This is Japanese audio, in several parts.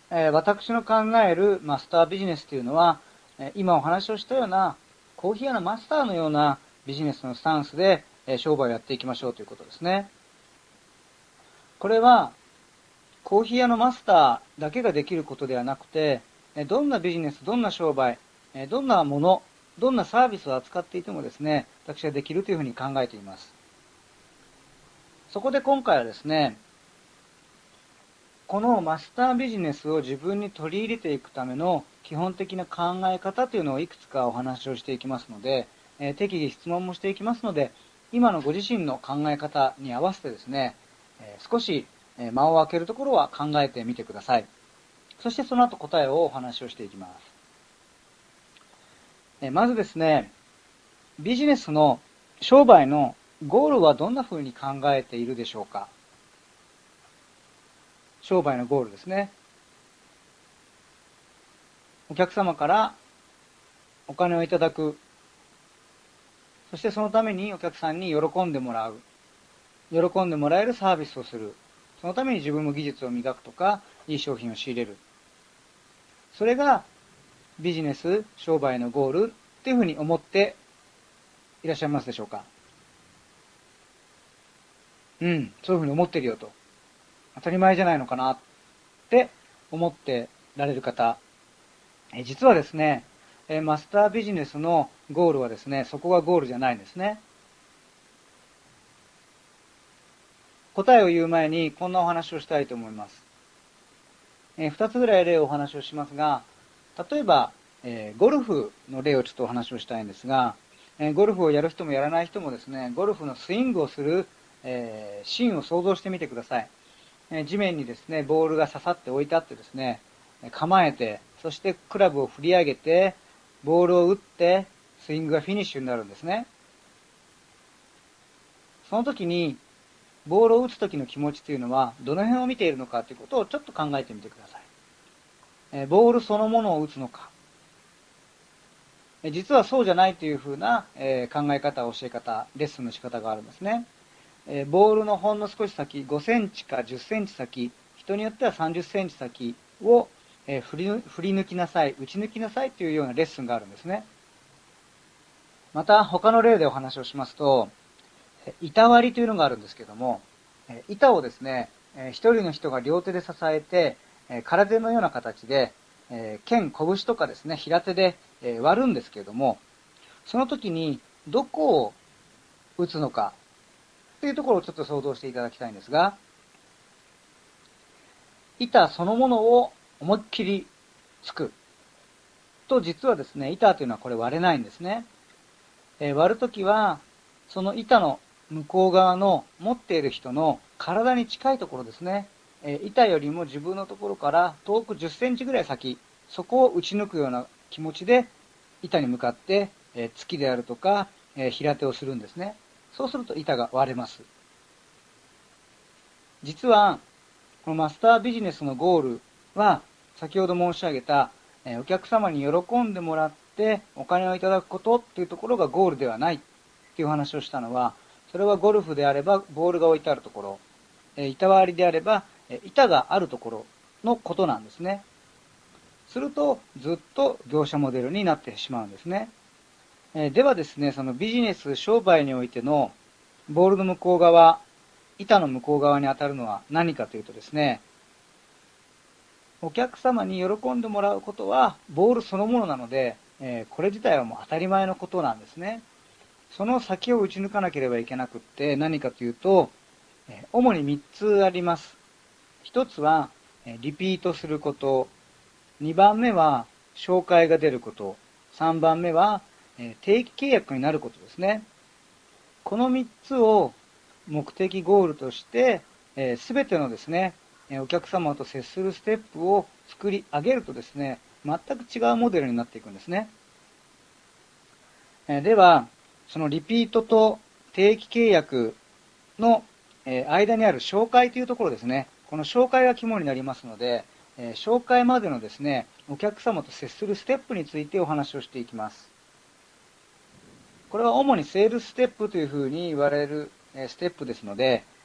私の考えるマスタービジネスというのは、今お話をしたようなコーヒー屋のマスターのようなビジネスのスタンスで商売をやっていきましょうということですね。これはコーヒー屋のマスターだけができることではなくて、どんなビジネス、どんな商売、どんなもの、どんなサービスを扱っていてもですね、私はできるというふうに考えています。そこで今回はですね、このマスタービジネスを自分に取り入れていくための基本的な考え方というのをいくつかお話をしていきますので、適宜質問もしていきますので、今のご自身の考え方に合わせてですね、少し間を空けるところは考えてみてください。そしてその後答えをお話をしていきます。まずですね、ビジネスの商売のゴールはどんな風に考えているでしょうか。商売のゴールですね。お客様からお金をいただく。そしてそのためにお客さんに喜んでもらう。喜んでもらえるサービスをする。そのために自分も技術を磨くとか、いい商品を仕入れる。それがビジネス、商売のゴールっていうふうに思っていらっしゃいますでしょうか。そういうふうに思ってるよと。当たり前じゃないのかなって思ってられる方。実はですね、マスタービジネスのゴールはですね、そこがゴールじゃないんですね。答えを言う前にこんなお話をしたいと思います。2つぐらい例をお話をしますが、例えば、ゴルフの例をちょっとお話をしたいんですが、ゴルフをやる人もやらない人もですね、ゴルフのスイングをする、シーンを想像してみてください。地面にですね、ボールが刺さって置いてあってですね、構えて、そしてクラブを振り上げて、ボールを打って、スイングがフィニッシュになるんですね。その時に、ボールを打つ時の気持ちというのは、どの辺を見ているのかということをちょっと考えてみてください。ボールそのものを打つのか、実はそうじゃないというふうな、考え方、教え方、レッスンの仕方があるんですね。ボールのほんの少し先、5センチか10センチ先、人によっては30センチ先を、振り抜きなさい、打ち抜きなさいというようなレッスンがあるんですね。また、他の例でお話をしますと、板割りというのがあるんですけども、板をですね、一人の人が両手で支えて、空手のような形で、剣、拳とかですね、平手で割るんですけれども、その時にどこを打つのかというところをちょっと想像していただきたいんですが、板そのものを思いっきりつくと、実はですね、板というのはこれ割れないんですね。割るときは、その板の向こう側の持っている人の体に近いところですね。板よりも自分のところから遠く10センチぐらい先、そこを打ち抜くような気持ちで板に向かって、突きであるとか、平手をするんですね。そうすると板が割れます。実は、このマスタービジネスのゴールは、先ほど申し上げた、お客様に喜んでもらってお金をいただくことっていうところがゴールではないっていう話をしたのは、それはゴルフであればボールが置いてあるところ、板割りであれば板があるところのことなんですね。すると、ずっと業者モデルになってしまうんですね。ではですね、そのビジネス、商売においてのボールの向こう側、板の向こう側に当たるのは何かというとですね、お客様に喜んでもらうことはボールそのものなので、これ自体はもう当たり前のことなんですね。その先を打ち抜かなければいけなくって何かというと、主に3つあります。1つは、リピートすること。2番目は、紹介が出ること。3番目は、定期契約になることですね。この3つを目的ゴールとして、すべてのですね、お客様と接するステップを作り上げるとですね、全く違うモデルになっていくんですね。では、そのリピートと定期契約の間にある紹介というところですね。この紹介が肝になりますので、紹介までのですね、お客様と接するステップについてお話をしていきます。これは主にセールスステップというふうに言われるステップですので、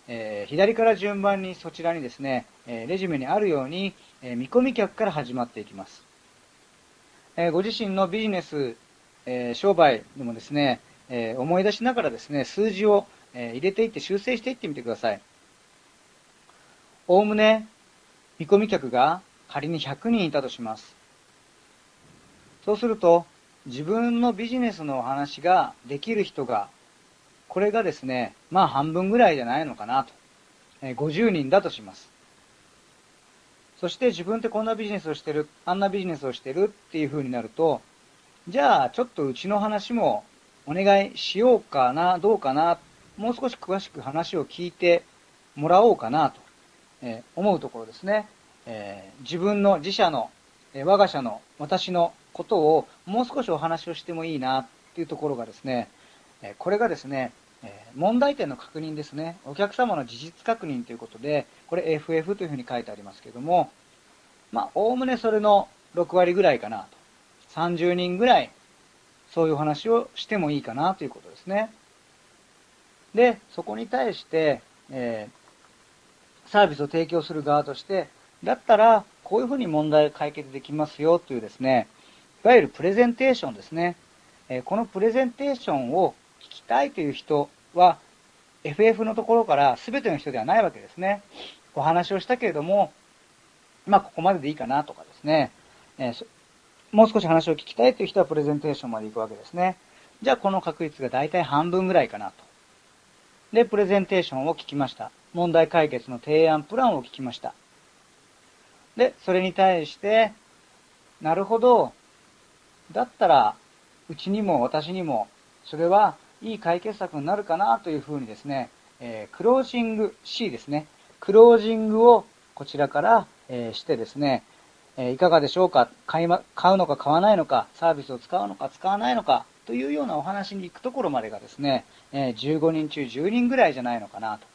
左から順番にそちらにですね、レジュメにあるように、見込み客から始まっていきます。ご自身のビジネス、商売でもですね、思い出しながらですね、数字を、入れていって修正していってみてください。おおむね見込み客が仮に100人いたとします。そうすると、自分のビジネスのお話ができる人が、これがですね、まあ半分ぐらいじゃないのかなと。50人だとします。そして自分ってこんなビジネスをしてる、あんなビジネスをしてるっていう風になると、じゃあちょっとうちの話もお願いしようかな、どうかな、もう少し詳しく話を聞いてもらおうかなと、思うところですね。自分の自社の、我が社の私のことをもう少しお話をしてもいいなっていうところがですね、これがですね、問題点の確認ですね。お客様の事実確認ということで、これ FF というふうに書いてありますけれども、まあ、おおむねそれの6割ぐらいかなと。30人ぐらい、そういうお話をしてもいいかなということですね。で、そこに対して、サービスを提供する側として、だったら、こういうふうに問題を解決できますよというですね、いわゆるプレゼンテーションですね。このプレゼンテーションを聞きたいという人は、FF のところから全ての人ではないわけですね。お話をしたけれども、まあ、ここまででいいかなとかですね、もう少し話を聞きたいという人はプレゼンテーションまで行くわけですね。じゃあ、この確率が大体半分ぐらいかなと。で、プレゼンテーションを聞きました。問題解決の提案プランを聞きました。で、それに対して、なるほど、だったら、うちにも私にも、それはいい解決策になるかなというふうにですね、クロージング C ですね。クロージングをこちらから、してですね、いかがでしょうか、買うのか買わないのか、サービスを使うのか使わないのか、というようなお話に行くところまでがですね、15人中10人ぐらいじゃないのかなと。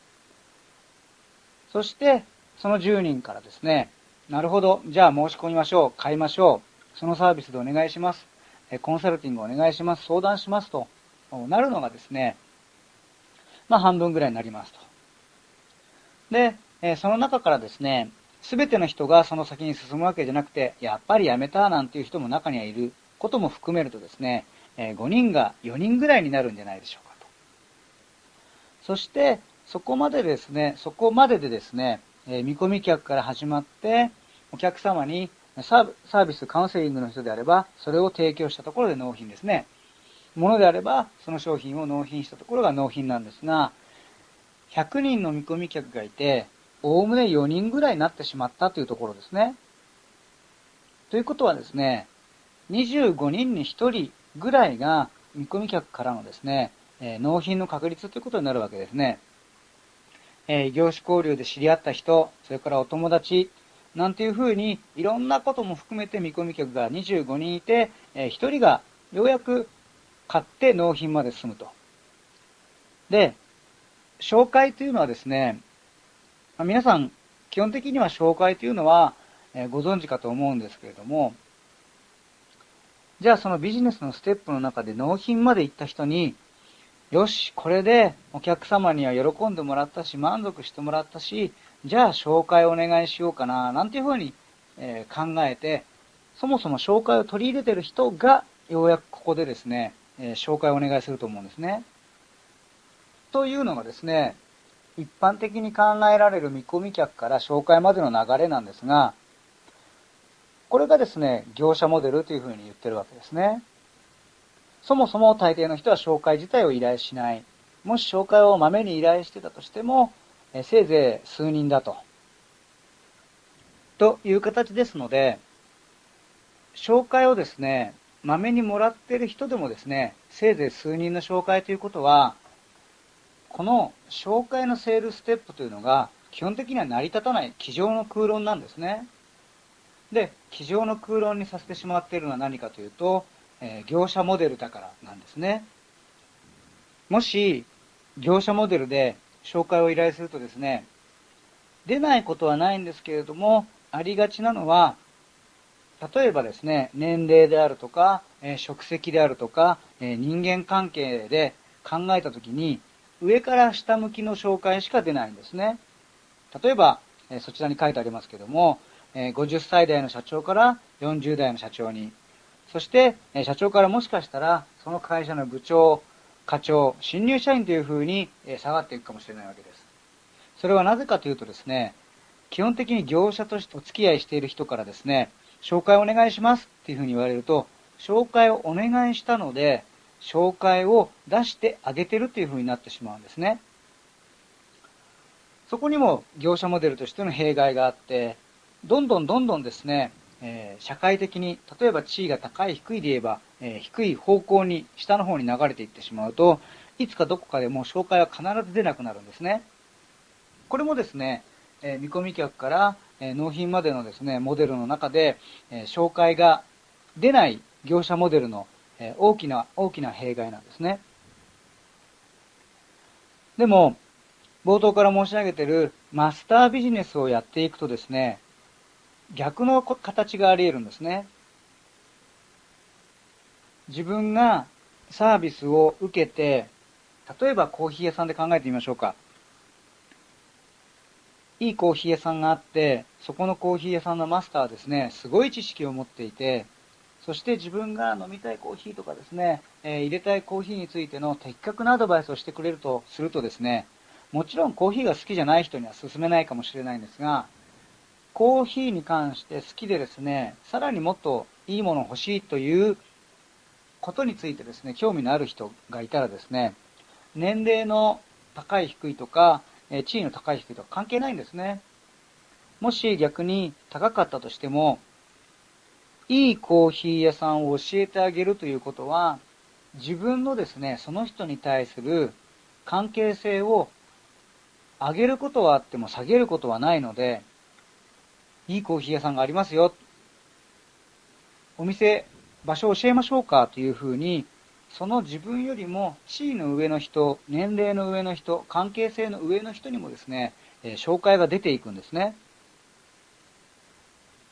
そして、その10人からですね、なるほど、じゃあ申し込みましょう、買いましょう、そのサービスでお願いします、コンサルティングお願いします、相談しますとなるのがですね、まあ半分ぐらいになりますと。で、その中からですね、すべての人がその先に進むわけじゃなくて、やっぱりやめたなんていう人も中にはいることも含めるとですね、5人が4人ぐらいになるんじゃないでしょうかと。そして、そこまででですね、見込み客から始まって、お客様にサービス、カウンセリングの人であれば、それを提供したところで納品ですね。ものであれば、その商品を納品したところが納品なんですが、100人の見込み客がいて、おおむね4人ぐらいになってしまったというところですね。ということはですね、25人に1人ぐらいが見込み客からのですね、納品の確率ということになるわけですね。異業種交流で知り合った人、それからお友達、なんていうふうにいろんなことも含めて見込み客が25人いて、1人がようやく買って納品まで進むと。で、紹介というのはですね、皆さん基本的には紹介というのはご存知かと思うんですけれども、じゃあそのビジネスのステップの中で納品まで行った人に、よし、これでお客様には喜んでもらったし、満足してもらったし、じゃあ紹介お願いしようかな、なんていうふうに考えて、そもそも紹介を取り入れている人が、ようやくここでですね、紹介をお願いすると思うんですね。というのがですね、一般的に考えられる見込み客から紹介までの流れなんですが、これがですね、業者モデルというふうに言ってるわけですね。そもそも大抵の人は紹介自体を依頼しない。もし紹介をまめに依頼してたとしても、せいぜい数人だと。という形ですので、紹介をですね、まめにもらっている人でもですね、せいぜい数人の紹介ということは、この紹介のセールステップというのが基本的には成り立たない机上の空論なんですね。で、机上の空論にさせてしまっているのは何かというと、業者モデルだからなんですね。もし、業者モデルで紹介を依頼するとですね、出ないことはないんですけれども、ありがちなのは、例えばですね、年齢であるとか、職責であるとか、人間関係で考えたときに、 上から下向きの紹介しか出ないんですね。例えば、そちらに書いてありますけども、50歳代の社長から40代の社長に、そして、社長からもしかしたら、その会社の部長、課長、新入社員という風に下がっていくかもしれないわけです。それはなぜかというとですね、基本的に業者としてお付き合いしている人からですね、紹介お願いしますっていう風に言われると、紹介をお願いしたので、紹介を出してあげてるっていう風になってしまうんですね。そこにも業者モデルとしての弊害があって、どんどんですね、社会的に、例えば地位が高い低いで言えば、低い方向に、下の方に流れていってしまうと、いつかどこかでもう紹介は必ず出なくなるんですね。これもですね、見込み客から、納品までのですね、モデルの中で、紹介が出ない業者モデルの、大きな弊害なんですね。でも、冒頭から申し上げているマスタービジネスをやっていくとですね、逆の形があり得るんですね。自分がサービスを受けて、例えばコーヒー屋さんで考えてみましょうか。いいコーヒー屋さんがあって、そこのコーヒー屋さんのマスターはですね、すごい知識を持っていて、そして自分が飲みたいコーヒーとかですね、入れたいコーヒーについての的確なアドバイスをしてくれるとするとですね、もちろんコーヒーが好きじゃない人には勧めないかもしれないんですが、コーヒーに関して好きでですね、さらにもっといいもの欲しいということについてですね、興味のある人がいたらですね、年齢の高い低いとか、地位の高い低いとか関係ないんですね。もし逆に高かったとしても、いいコーヒー屋さんを教えてあげるということは、自分のですね、その人に対する関係性を上げることはあっても下げることはないので、いいコーヒー屋さんがありますよ。お店、場所を教えましょうかというふうに、その自分よりも地位の上の人、年齢の上の人、関係性の上の人にもですね、紹介が出ていくんですね。